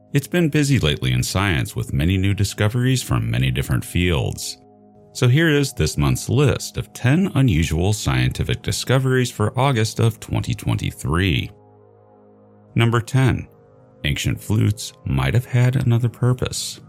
It's been busy lately in science with many new discoveries from many different fields. So here is this month's list of 10 unusual scientific discoveries for August of 2023. Number 10. Ancient flutes might have had another purpose.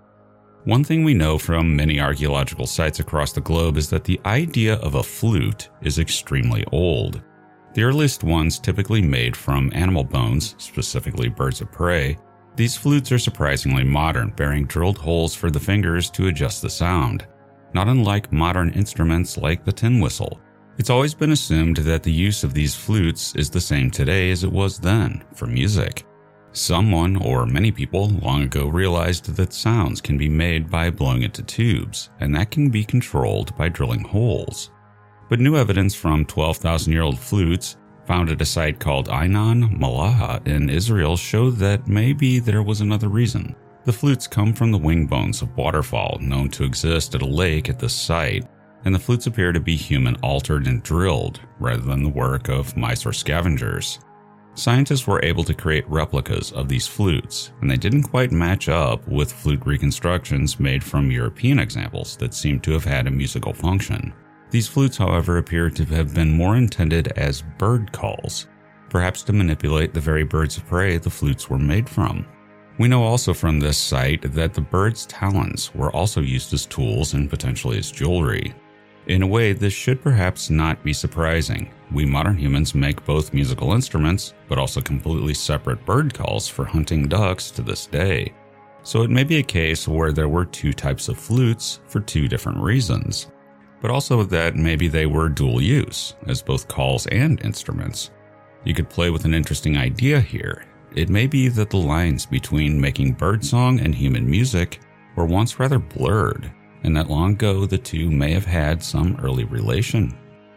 One thing we know from many archaeological sites across the globe is that the idea of a flute is extremely old. The earliest ones typically made from animal bones, specifically birds of prey. These flutes are surprisingly modern, bearing drilled holes for the fingers to adjust the sound, not unlike modern instruments like the tin whistle. It's always been assumed that the use of these flutes is the same today as it was then, for music. Someone, or many people, long ago realized that sounds can be made by blowing into tubes, and that can be controlled by drilling holes. But new evidence from 12,000-year-old flutes found at a site called Einan Malaha in Israel showed that maybe there was another reason. The flutes come from the wing bones of waterfowl known to exist at a lake at this site, and the flutes appear to be human-altered and drilled, rather than the work of mice or scavengers. Scientists were able to create replicas of these flutes, and they didn't quite match up with flute reconstructions made from European examples that seem to have had a musical function. These flutes, however, appear to have been more intended as bird calls, perhaps to manipulate the very birds of prey the flutes were made from. We know also from this site that the bird's talons were also used as tools and potentially as jewelry. In a way, this should perhaps not be surprising. We modern humans make both musical instruments, but also completely separate bird calls for hunting ducks to this day. So it may be a case where there were two types of flutes for two different reasons, but also that maybe they were dual use, as both calls and instruments. You could play with an interesting idea here. It may be that the lines between making birdsong and human music were once rather blurred, and that long ago the two may have had some early relation.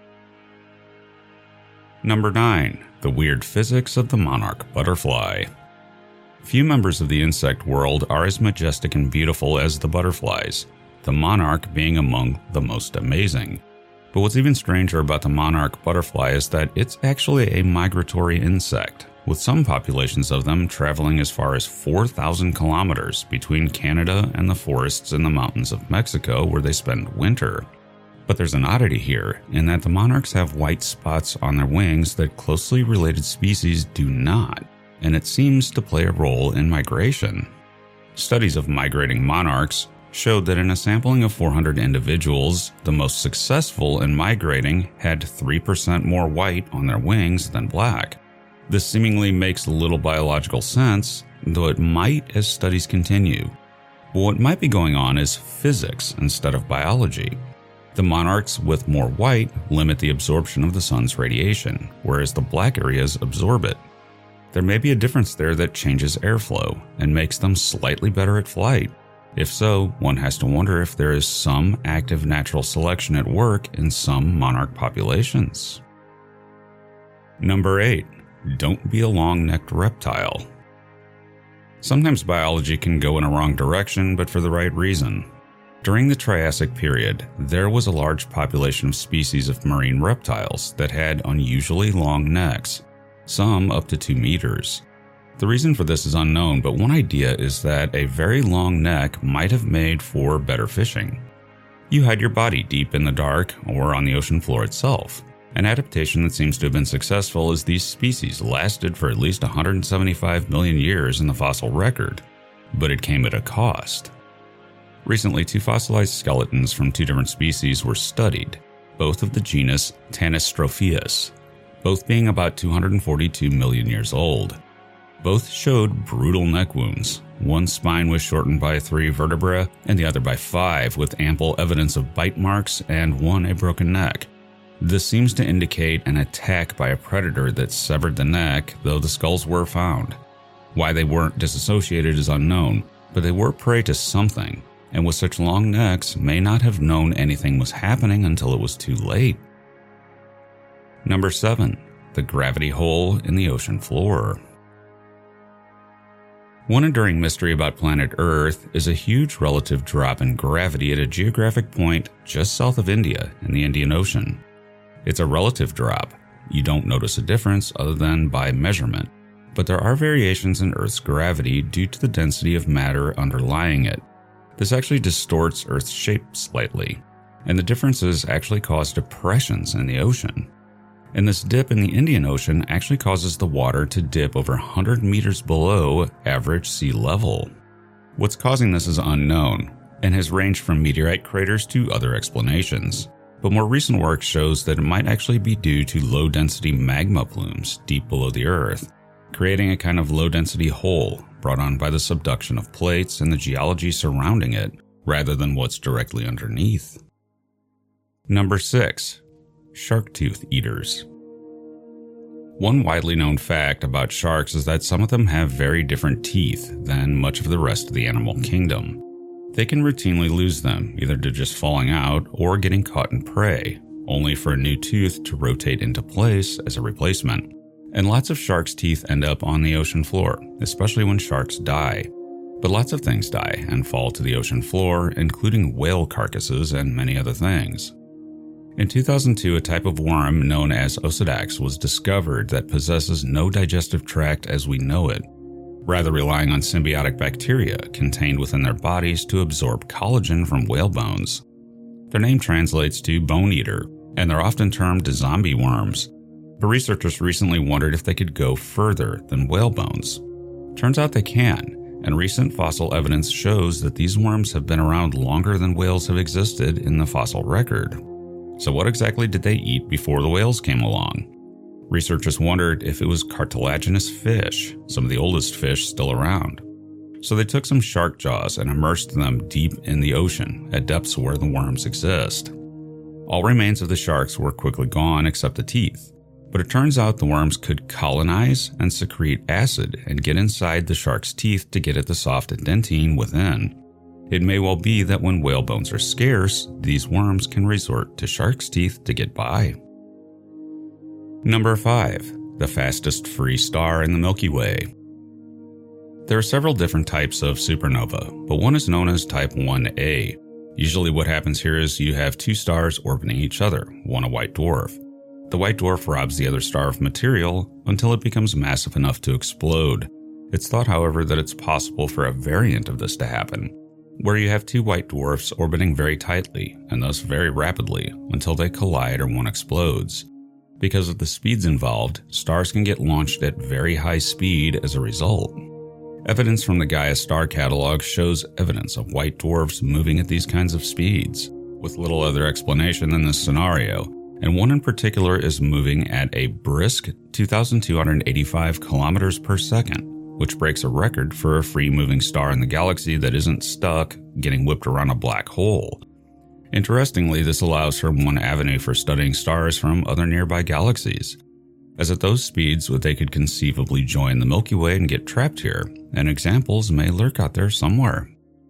Number 9. The weird physics of the monarch butterfly. Few members of the insect world are as majestic and beautiful as the butterflies, the monarch being among the most amazing. But what's even stranger about the monarch butterfly is that it's actually a migratory insect, with some populations of them traveling as far as 4,000 kilometers between Canada and the forests in the mountains of Mexico where they spend winter. But there's an oddity here, in that the monarchs have white spots on their wings that closely related species do not, and it seems to play a role in migration. Studies of migrating monarchs showed that in a sampling of 400 individuals, the most successful in migrating had 3% more white on their wings than black. This seemingly makes little biological sense, though it might as studies continue. But what might be going on is physics instead of biology. The monarchs with more white limit the absorption of the sun's radiation, whereas the black areas absorb it. There may be a difference there that changes airflow and makes them slightly better at flight. If so, one has to wonder if there is some active natural selection at work in some monarch populations. Number 8. Don't be a long-necked reptile. Sometimes biology can go in a wrong direction, but for the right reason. During the Triassic period, there was a large population of species of marine reptiles that had unusually long necks, some up to 2 meters. The reason for this is unknown, but one idea is that a very long neck might have made for better fishing. You hide your body deep in the dark or on the ocean floor itself. An adaptation that seems to have been successful as these species lasted for at least 175 million years in the fossil record, but it came at a cost. Recently, 2 fossilized skeletons from 2 different species were studied, both of the genus Tanystropheus, both being about 242 million years old. Both showed brutal neck wounds. One spine was shortened by 3 vertebrae and the other by 5, with ample evidence of bite marks and one a broken neck. This seems to indicate an attack by a predator that severed the neck, though the skulls were found. Why they weren't disassociated is unknown, but they were prey to something, and with such long necks may not have known anything was happening until it was too late. Number 7. The gravity hole in the ocean floor. One enduring mystery about planet Earth is a huge relative drop in gravity at a geographic point just south of India in the Indian Ocean. It's a relative drop. You don't notice a difference other than by measurement. but there are variations in Earth's gravity due to the density of matter underlying it. This actually distorts Earth's shape slightly, and the differences actually cause depressions in the ocean. And this dip in the Indian Ocean actually causes the water to dip over 100 meters below average sea level. What's causing this is unknown, and has ranged from meteorite craters to other explanations. But more recent work shows that it might actually be due to low-density magma plumes deep below the Earth, creating a kind of low-density hole brought on by the subduction of plates and the geology surrounding it, rather than what's directly underneath. Number 6. Shark tooth eaters. One widely known fact about sharks is that some of them have very different teeth than much of the rest of the animal kingdom. They can routinely lose them, either to just falling out or getting caught in prey, only for a new tooth to rotate into place as a replacement. And lots of sharks' teeth end up on the ocean floor, especially when sharks die. But lots of things die and fall to the ocean floor, including whale carcasses and many other things. In 2002, a type of worm known as Osedax was discovered that possesses no digestive tract as we know it, rather relying on symbiotic bacteria contained within their bodies to absorb collagen from whale bones. Their name translates to bone eater, and they're often termed zombie worms. But researchers recently wondered if they could go further than whale bones. Turns out they can, and recent fossil evidence shows that these worms have been around longer than whales have existed in the fossil record. So what exactly did they eat before the whales came along? Researchers wondered if it was cartilaginous fish, some of the oldest fish still around. So they took some shark jaws and immersed them deep in the ocean at depths where the worms exist. All remains of the sharks were quickly gone except the teeth, but it turns out the worms could colonize and secrete acid and get inside the shark's teeth to get at the soft dentine within. It may well be that when whale bones are scarce, these worms can resort to shark's teeth to get by. Number 5. The fastest free star in the Milky Way. There are several different types of supernova, but one is known as Type 1a. Usually what happens here is you have two stars orbiting each other, one a white dwarf. The white dwarf robs the other star of material until it becomes massive enough to explode. It's thought, however, that it's possible for a variant of this to happen, where you have two white dwarfs orbiting very tightly, and thus very rapidly, until they collide or one explodes. Because of the speeds involved, stars can get launched at very high speed as a result. Evidence from the Gaia star catalog shows evidence of white dwarfs moving at these kinds of speeds, with little other explanation than this scenario, and one in particular is moving at a brisk 2,285 kilometers per second, which breaks a record for a free-moving star in the galaxy that isn't stuck getting whipped around a black hole. Interestingly, this allows for one avenue for studying stars from other nearby galaxies, as at those speeds they could conceivably join the Milky Way and get trapped here, and examples may lurk out there somewhere.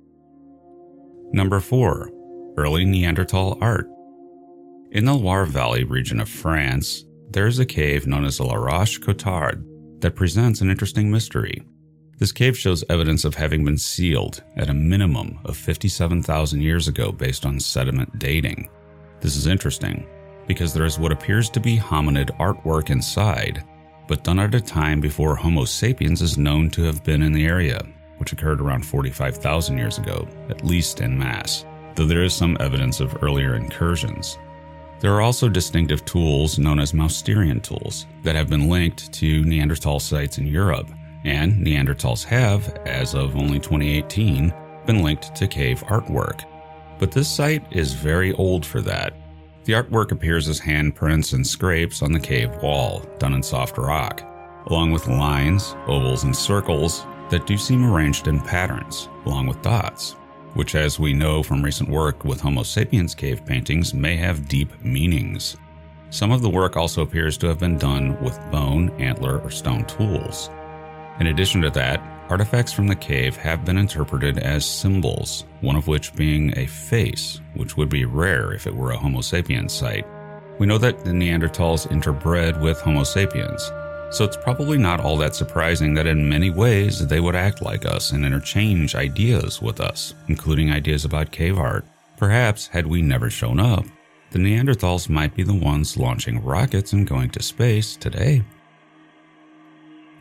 Number 4. Early Neanderthal art. In the Loire Valley region of France, there is a cave known as La Roche-Cotard that presents an interesting mystery. This cave shows evidence of having been sealed at a minimum of 57,000 years ago based on sediment dating. This is interesting because there is what appears to be hominid artwork inside, but done at a time before Homo sapiens is known to have been in the area, which occurred around 45,000 years ago, at least en masse, though there is some evidence of earlier incursions. There are also distinctive tools known as Mousterian tools that have been linked to Neanderthal sites in Europe, and Neanderthals have, as of only 2018, been linked to cave artwork. But this site is very old for that. The artwork appears as handprints and scrapes on the cave wall, done in soft rock, along with lines, ovals, and circles that do seem arranged in patterns, along with dots, which, as we know from recent work with Homo sapiens cave paintings, may have deep meanings. Some of the work also appears to have been done with bone, antler, or stone tools. In addition to that, artifacts from the cave have been interpreted as symbols, one of which being a face, which would be rare if it were a Homo sapiens site. We know that the Neanderthals interbred with Homo sapiens, so it's probably not all that surprising that in many ways they would act like us and interchange ideas with us, including ideas about cave art. Perhaps, had we never shown up, the Neanderthals might be the ones launching rockets and going to space today.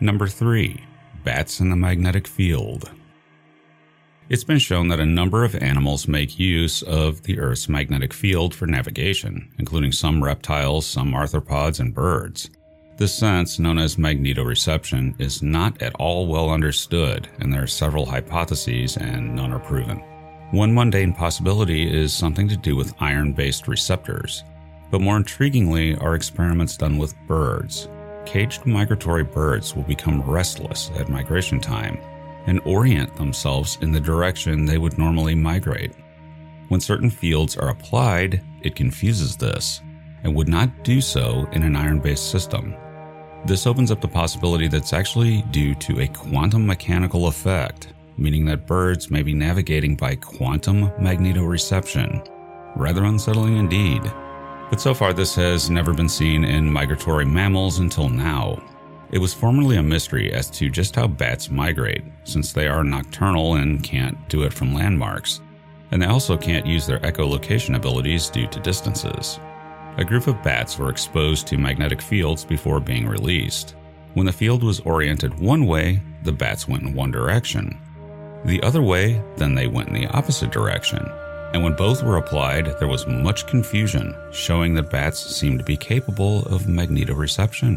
Number 3. Bats in the magnetic field. It's been shown that a number of animals make use of the Earth's magnetic field for navigation, including some reptiles, some arthropods, and birds. This sense, known as magnetoreception, is not at all well understood, and there are several hypotheses and none are proven. One mundane possibility is something to do with iron-based receptors, but more intriguingly are experiments done with birds. Caged migratory birds will become restless at migration time and orient themselves in the direction they would normally migrate. When certain fields are applied, it confuses this and would not do so in an iron-based system. This opens up the possibility that's actually due to a quantum mechanical effect, meaning that birds may be navigating by quantum magnetoreception. Rather unsettling indeed. But so far this has never been seen in migratory mammals until now. It was formerly a mystery as to just how bats migrate, since they are nocturnal and can't do it from landmarks, and they also can't use their echolocation abilities due to distances. A group of bats were exposed to magnetic fields before being released. When the field was oriented one way, the bats went in one direction. The other way, then they went in the opposite direction. And when both were applied, there was much confusion, showing that bats seemed to be capable of magnetoreception.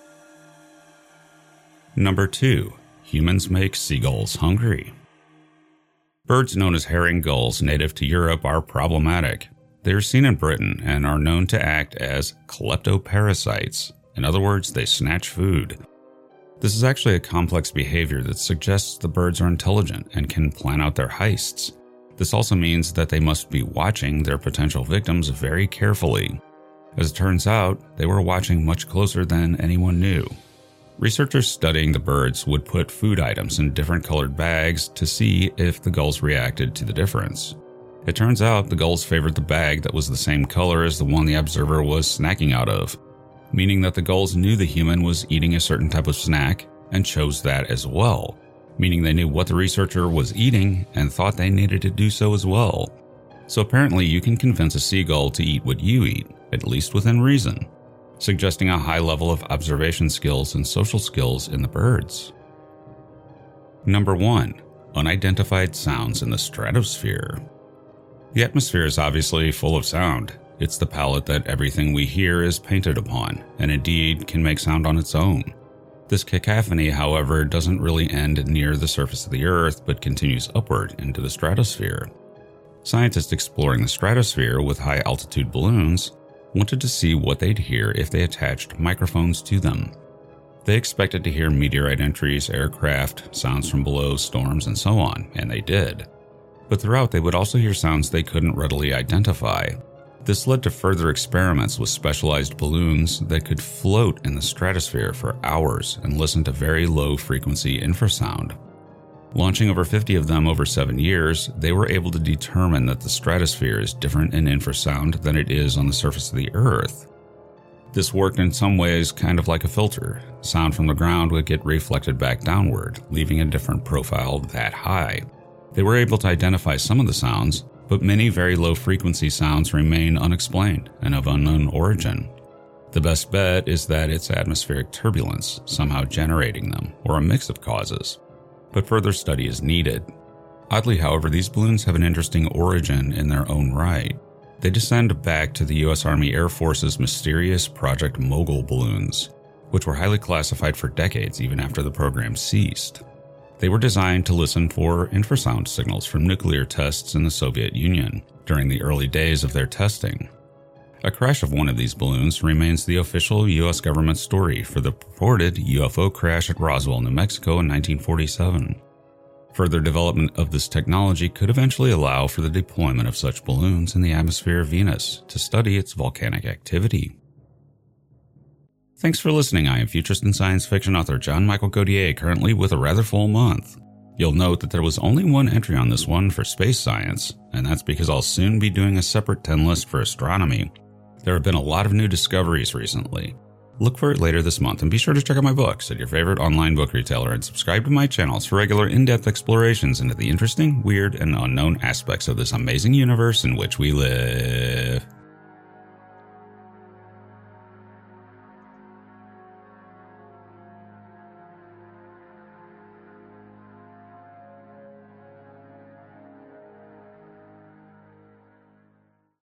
Number 2. Humans make seagulls hungry. Birds known as herring gulls native to Europe are problematic. They are seen in Britain and are known to act as kleptoparasites. In other words, they snatch food. This is actually a complex behavior that suggests the birds are intelligent and can plan out their heists. This also means that they must be watching their potential victims very carefully. As it turns out, they were watching much closer than anyone knew. Researchers studying the birds would put food items in different colored bags to see if the gulls reacted to the difference. It turns out the gulls favored the bag that was the same color as the one the observer was snacking out of, meaning that the gulls knew the human was eating a certain type of snack and chose that as well, meaning they knew what the researcher was eating and thought they needed to do so as well. So apparently you can convince a seagull to eat what you eat, at least within reason, suggesting a high level of observation skills and social skills in the birds. Number 1. Unidentified sounds in the stratosphere. The atmosphere is obviously full of sound. It's the palette that everything we hear is painted upon, and indeed can make sound on its own. This cacophony, however, doesn't really end near the surface of the Earth, but continues upward into the stratosphere. Scientists exploring the stratosphere with high-altitude balloons wanted to see what they'd hear if they attached microphones to them. They expected to hear meteorite entries, aircraft, sounds from below, storms, and so on, and they did. But throughout, they would also hear sounds they couldn't readily identify. This led to further experiments with specialized balloons that could float in the stratosphere for hours and listen to very low-frequency infrasound. Launching over 50 of them over 7 years, they were able to determine that the stratosphere is different in infrasound than it is on the surface of the Earth. This worked in some ways kind of like a filter. Sound from the ground would get reflected back downward, leaving a different profile that high. They were able to identify some of the sounds, but many very low-frequency sounds remain unexplained and of unknown origin. The best bet is that it's atmospheric turbulence somehow generating them, or a mix of causes. But further study is needed. Oddly, however, these balloons have an interesting origin in their own right. They descend back to the U.S. Army Air Force's mysterious Project Mogul balloons, which were highly classified for decades even after the program ceased. They were designed to listen for infrasound signals from nuclear tests in the Soviet Union during the early days of their testing. A crash of one of these balloons remains the official U.S. government story for the purported UFO crash at Roswell, New Mexico in 1947. Further development of this technology could eventually allow for the deployment of such balloons in the atmosphere of Venus to study its volcanic activity. Thanks for listening. I am futurist and science fiction author John Michael Godier, currently with a rather full month. You'll note that there was only one entry on this one for space science, and that's because I'll soon be doing a separate 10 list for astronomy. There have been a lot of new discoveries recently. Look for it later this month, and be sure to check out my books at your favorite online book retailer and subscribe to my channels for regular in-depth explorations into the interesting, weird, and unknown aspects of this amazing universe in which we live.